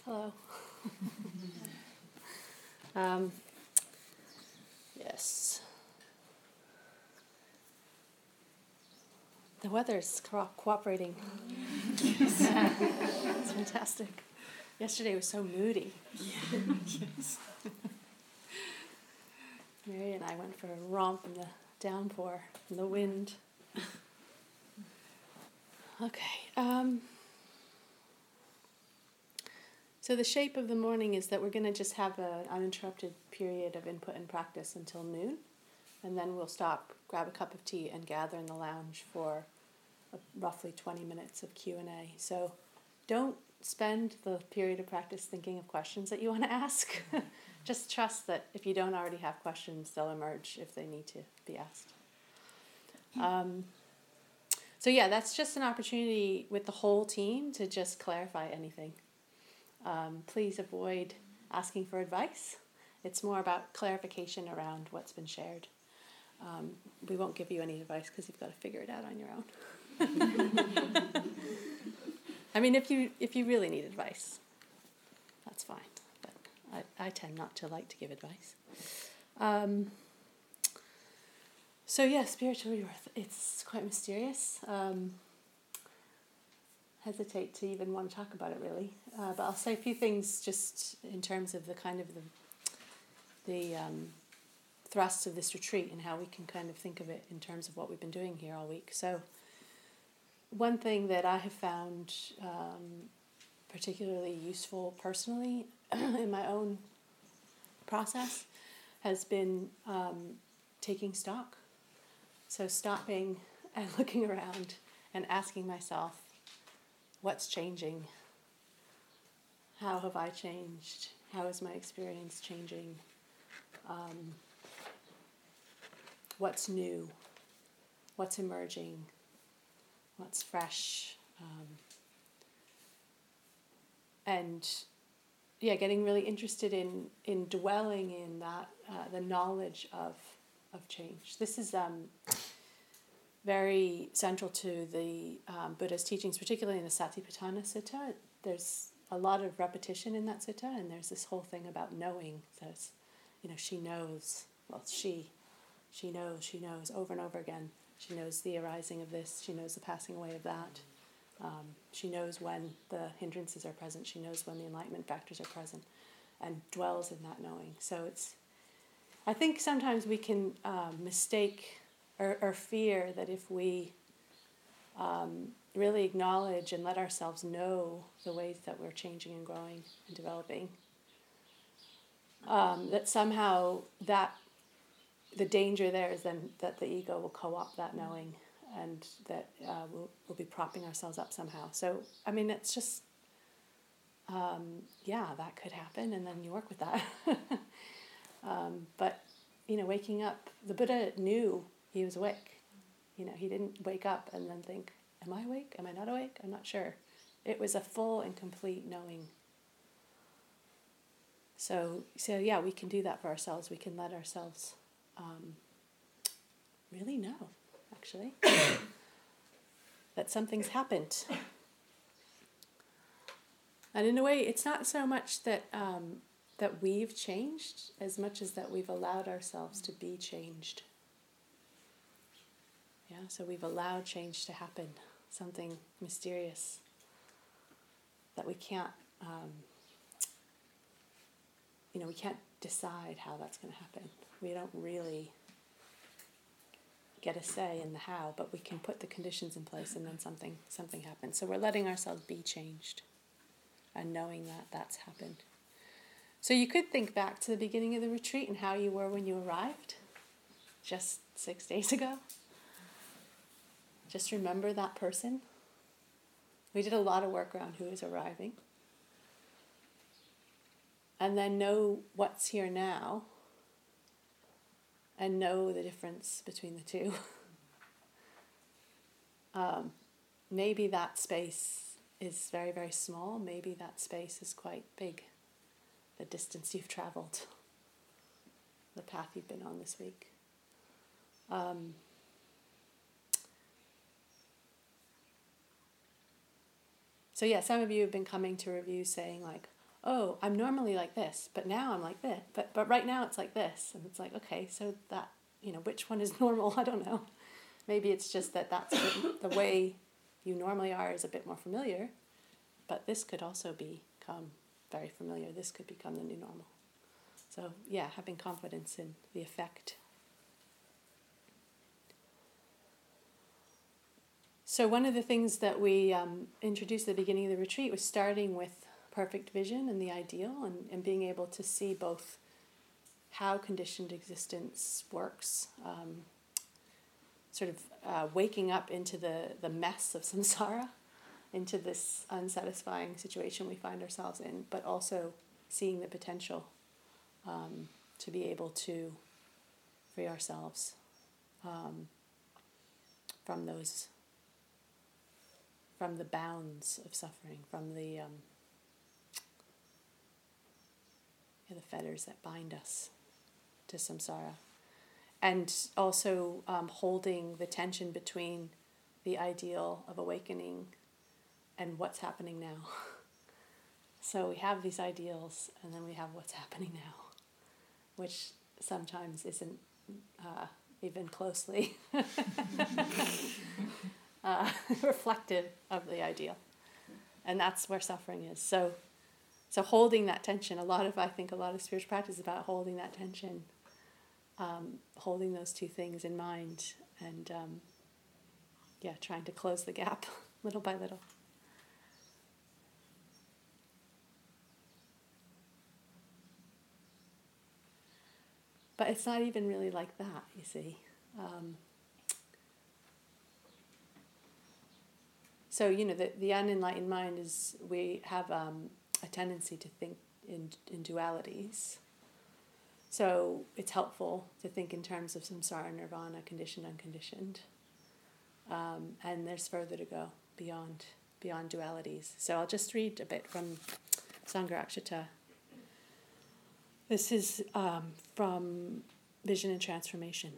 Hello. Yes. The weather's cooperating. It's fantastic. Yesterday was so moody. Yes. Mary and I went for a romp in the downpour and the wind. Okay. So the shape of the morning is that we're going to just have an uninterrupted period of input and practice until noon, and then we'll stop, grab a cup of tea, and gather in the lounge for roughly 20 minutes of Q&A. So don't spend the period of practice thinking of questions that you want to ask. Just trust that if you don't already have questions, they'll emerge if they need to be asked. So yeah, that's just an opportunity with the whole team to just clarify anything. Please avoid asking for advice. It's more about clarification around what's been shared. We won't give you any advice because you've got to figure it out on your own. I mean, if you really need advice, that's fine. But I tend not to like to give advice. So yeah, spiritual rebirth. It's quite mysterious. Hesitate to even want to talk about it really, but I'll say a few things just in terms of the kind of the thrust of this retreat and how we can kind of think of it in terms of what we've been doing here all week. So one thing that I have found particularly useful personally in my own process has been taking stock. So stopping and looking around and asking myself, what's changing? How have I changed? How is my experience changing? What's new? What's emerging? What's fresh? And yeah, getting really interested in dwelling in that, the knowledge of change. This is very central to the Buddha's teachings, particularly in the Satipatthana Sutta. There's a lot of repetition in that sutta, and there's this whole thing about knowing. So it's, she knows, she knows over and over again. She knows the arising of this, she knows the passing away of that. She knows when the hindrances are present, she knows when the enlightenment factors are present, and dwells in that knowing. So I think sometimes we can mistake or fear that if we really acknowledge and let ourselves know the ways that we're changing and growing and developing, that somehow the danger there is then that the ego will co-opt that knowing and that we'll be propping ourselves up somehow. So, I mean, it's just, that could happen, and then you work with that. But, waking up, the Buddha knew he was awake. He didn't wake up and then think, am I awake? Am I not awake? I'm not sure. It was a full and complete knowing. So yeah, we can do that for ourselves. We can let ourselves really know, actually, that something's happened. And in a way, it's not so much that that we've changed as much as that we've allowed ourselves to be changed. Yeah, so we've allowed change to happen, something mysterious that we can't, we can't decide how that's going to happen. We don't really get a say in the how, but we can put the conditions in place and then something happens. So we're letting ourselves be changed and knowing that that's happened. So you could think back to the beginning of the retreat and how you were when you arrived just 6 days ago. Just remember that person. We did a lot of work around who is arriving. And then know what's here now and know the difference between the two. Maybe that space is very, very small. Maybe that space is quite big. The distance you've traveled, the path you've been on this week. So yeah, some of you have been coming to review saying like, oh, I'm normally like this, but now I'm like this. But right now it's like this. And it's like, okay, so that, which one is normal? I don't know. Maybe it's just that's the way you normally are is a bit more familiar, but this could also become very familiar. This could become the new normal. So yeah, having confidence in the effect. So one of the things that we introduced at the beginning of the retreat was starting with perfect vision and the ideal, and being able to see both how conditioned existence works, sort of waking up into the mess of samsara, into this unsatisfying situation we find ourselves in, but also seeing the potential to be able to free ourselves from the bounds of suffering, from the fetters that bind us to samsara. And also holding the tension between the ideal of awakening and what's happening now. So we have these ideals, and then we have what's happening now, which sometimes isn't even closely reflective of the ideal. And that's where suffering is. So holding that tension, I think a lot of spiritual practice is about holding that tension, holding those two things in mind, and trying to close the gap little by little. But it's not even really like that, you see. So, the unenlightened mind is, we have a tendency to think in dualities. So it's helpful to think in terms of samsara, nirvana, conditioned, unconditioned. And there's further to go beyond dualities. So I'll just read a bit from Sangharakshita. This is from Vision and Transformation.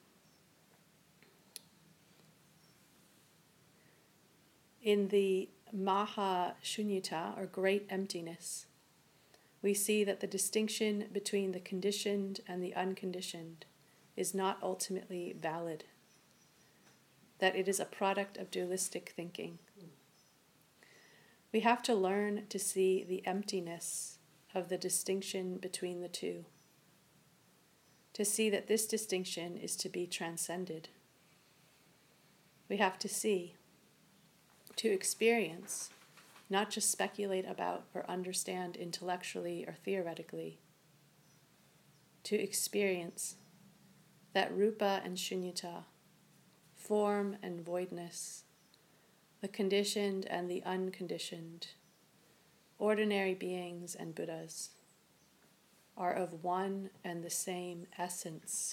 In the Maha Shunyata, or great emptiness, we see that the distinction between the conditioned and the unconditioned is not ultimately valid, that it is a product of dualistic thinking. We have to learn to see the emptiness of the distinction between the two, to see that this distinction is to be transcended. We have to see, to experience, not just speculate about or understand intellectually or theoretically, to experience that rupa and shunyata, form and voidness, the conditioned and the unconditioned, ordinary beings and Buddhas, are of one and the same essence,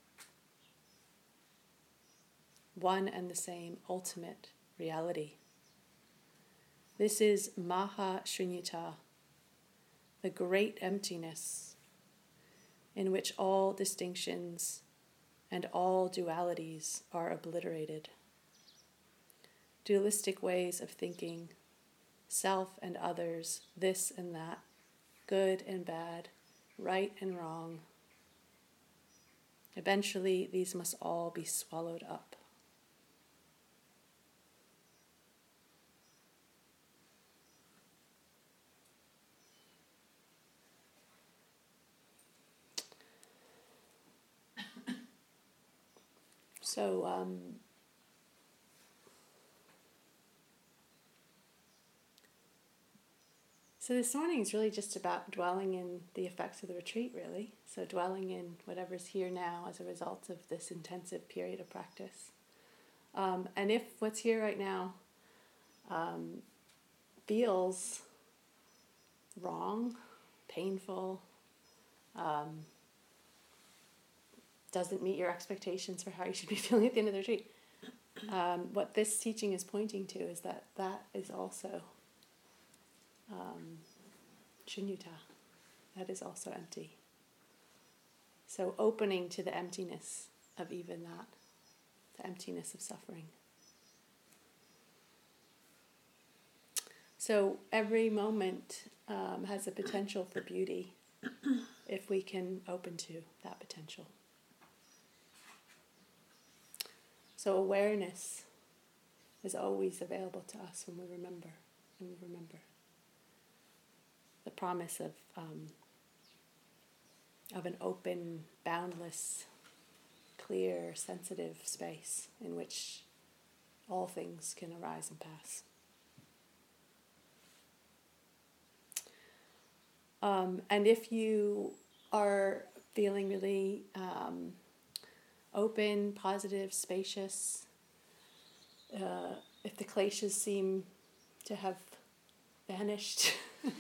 one and the same ultimate reality. This is Maha Shunyata, the great emptiness, in which all distinctions and all dualities are obliterated. Dualistic ways of thinking, self and others, this and that, good and bad, right and wrong. Eventually, these must all be swallowed up. So this morning is really just about dwelling in the effects of the retreat, really. So dwelling in whatever's here now as a result of this intensive period of practice. And if what's here right now feels wrong, painful, doesn't meet your expectations for how you should be feeling at the end of the retreat, what this teaching is pointing to is that is also shunyata. That is also empty. So opening to the emptiness of even that, the emptiness of suffering. So every moment has a potential for beauty if we can open to that potential. So awareness is always available to us when we remember. The promise of an open, boundless, clear, sensitive space in which all things can arise and pass. And if you are feeling really open, positive, spacious, if the kleshas seem to have vanished,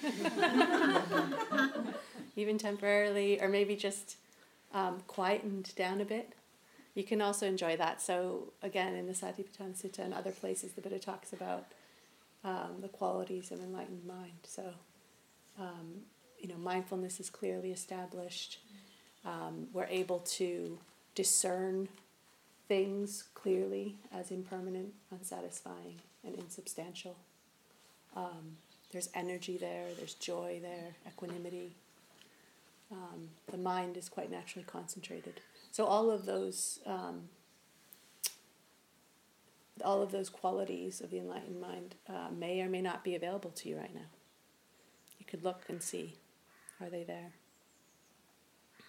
even temporarily, or maybe just quietened down a bit, you can also enjoy that. So again, in the Satipatthana Sutta and other places, the Buddha talks about the qualities of enlightened mind. So, mindfulness is clearly established. We're able to discern things clearly as impermanent, unsatisfying, and insubstantial. There's energy there, there's joy there, equanimity. The mind is quite naturally concentrated. So all of those qualities of the enlightened mind may or may not be available to you right now. You could look and see, are they there?